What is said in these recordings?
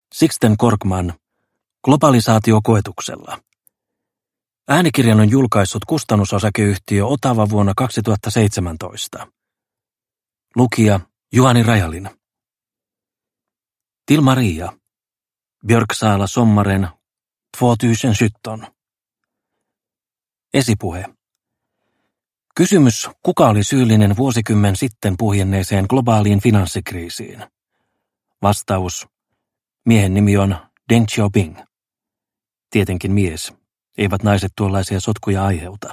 Sixten Korkman, globalisaatio koetuksella. Äänikirjan on julkaissut kustannusosakeyhtiö Otava vuonna 2017. Lukija Juhani Rajalin. Till Maria. Björksaala sommaren 2017. Esipuhe. Kysymys, kuka oli syyllinen vuosikymmen sitten puhjenneeseen globaaliin finanssikriisiin? Vastaus. Miehen nimi on Deng Xiaoping. Tietenkin mies. Eivät naiset tuollaisia sotkuja aiheuta.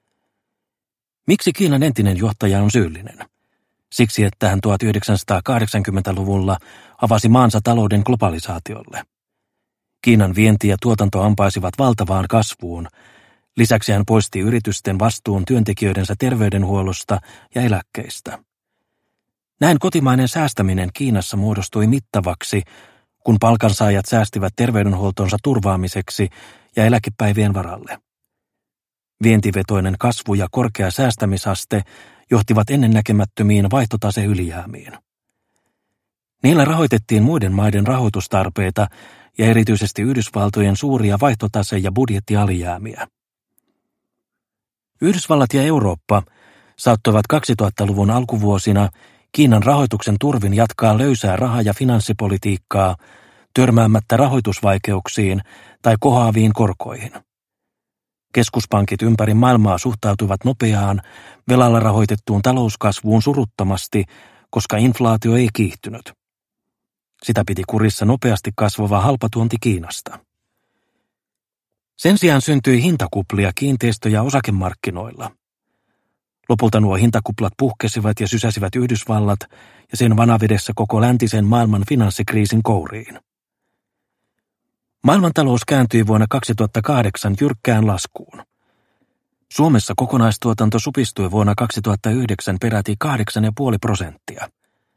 Miksi Kiinan entinen johtaja on syyllinen? Siksi, että hän 1980-luvulla avasi maansa talouden globalisaatiolle. Kiinan vienti ja tuotanto ampaisivat valtavaan kasvuun. Lisäksi hän poisti yritysten vastuun työntekijöidensä terveydenhuollosta ja eläkkeistä. Näin kotimainen säästäminen Kiinassa muodostui mittavaksi, kun palkansaajat säästivät terveydenhuoltonsa turvaamiseksi ja eläkepäivien varalle. Vientivetoinen kasvu ja korkea säästämisaste johtivat ennennäkemättömiin vaihtotaseylijäämiin. Niillä rahoitettiin muiden maiden rahoitustarpeita ja erityisesti Yhdysvaltojen suuria vaihtotase- ja budjettialijäämiä. Yhdysvallat ja Eurooppa saattoivat 2000-luvun alkuvuosina Kiinan rahoituksen turvin jatkaa löysää raha- ja finanssipolitiikkaa törmäämättä rahoitusvaikeuksiin tai kohoaviin korkoihin. Keskuspankit ympäri maailmaa suhtautuivat nopeaan, velalla rahoitettuun talouskasvuun suruttomasti, koska inflaatio ei kiihtynyt. Sitä piti kurissa nopeasti kasvava halpatuonti Kiinasta. Sen sijaan syntyi hintakuplia kiinteistö- ja osakemarkkinoilla. Lopulta nuo hintakuplat puhkesivat ja sysäsivät Yhdysvallat ja sen vanavedessä koko läntisen maailman finanssikriisin kouriin. Maailmantalous kääntyi vuonna 2008 jyrkkään laskuun. Suomessa kokonaistuotanto supistui vuonna 2009 peräti 8,5%.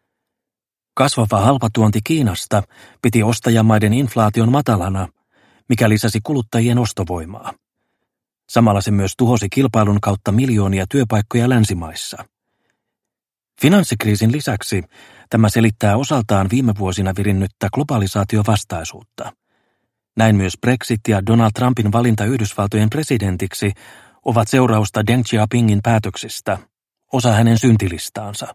Kasvava halpatuonti Kiinasta piti ostajamaiden inflaation matalana, mikä lisäsi kuluttajien ostovoimaa. Samalla se myös tuhosi kilpailun kautta miljoonia työpaikkoja länsimaissa. Finanssikriisin lisäksi tämä selittää osaltaan viime vuosina virinnyttä globalisaatiovastaisuutta. Näin myös Brexit ja Donald Trumpin valinta Yhdysvaltojen presidentiksi ovat seurausta Deng Xiaopingin päätöksistä, osa hänen syntilistaansa.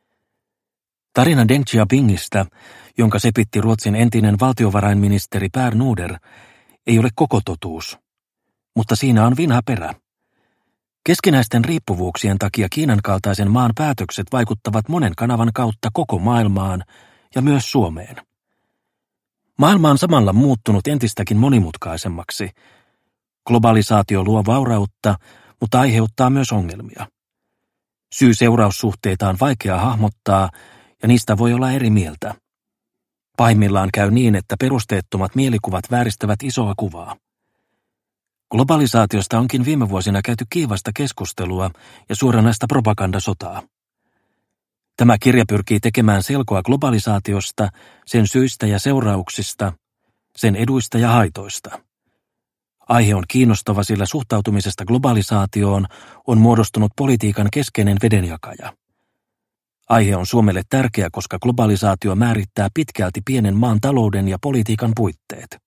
Tarina Deng Xiaopingista, jonka sepitti Ruotsin entinen valtiovarainministeri Per Nuder, ei ole koko totuus, mutta siinä on vinha perä. Keskinäisten riippuvuuksien takia Kiinan kaltaisen maan päätökset vaikuttavat monen kanavan kautta koko maailmaan ja myös Suomeen. Maailma on samalla muuttunut entistäkin monimutkaisemmaksi. Globalisaatio luo vaurautta, mutta aiheuttaa myös ongelmia. Syy-seuraussuhteita on vaikea hahmottaa ja niistä voi olla eri mieltä. Pahimmillaan käy niin, että perusteettomat mielikuvat vääristävät isoa kuvaa. Globalisaatiosta onkin viime vuosina käyty kiivasta keskustelua ja suoranaista propagandasotaa. Tämä kirja pyrkii tekemään selkoa globalisaatiosta, sen syistä ja seurauksista, sen eduista ja haitoista. Aihe on kiinnostava, sillä suhtautumisesta globalisaatioon on muodostunut politiikan keskeinen vedenjakaja. Aihe on Suomelle tärkeä, koska globalisaatio määrittää pitkälti pienen maan talouden ja politiikan puitteet.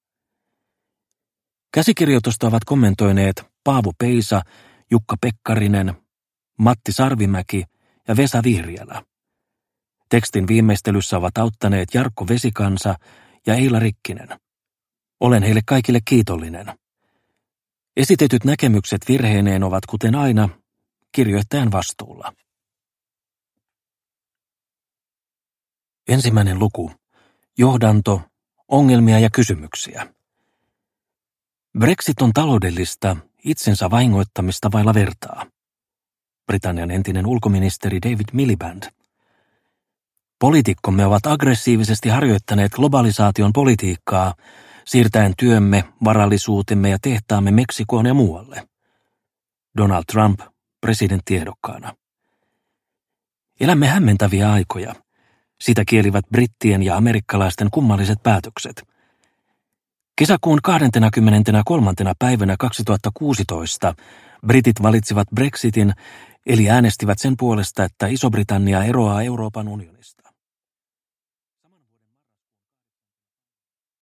Käsikirjoitusta ovat kommentoineet Paavo Peisa, Jukka Pekkarinen, Matti Sarvimäki ja Vesa Vihriälä. Tekstin viimeistelyssä ovat auttaneet Jarkko Vesikansa ja Eila Rikkinen. Olen heille kaikille kiitollinen. Esitetyt näkemykset virheineen ovat kuten aina kirjoittajan vastuulla. Ensimmäinen luku. Johdanto, ongelmia ja kysymyksiä. Brexit on taloudellista, itsensä vahingoittamista vailla vertaa. Britannian entinen ulkoministeri David Miliband. Poliitikkomme ovat aggressiivisesti harjoittaneet globalisaation politiikkaa, siirtäen työmme, varallisuutemme ja tehtaamme Meksikoon ja muualle. Donald Trump, presidenttiehdokkaana. Elämme hämmentäviä aikoja. Sitä kielivät brittien ja amerikkalaisten kummalliset päätökset. Kesäkuun 23. päivänä 2016 britit valitsivat Brexitin, eli äänestivät sen puolesta, että Iso-Britannia eroaa Euroopan unionista.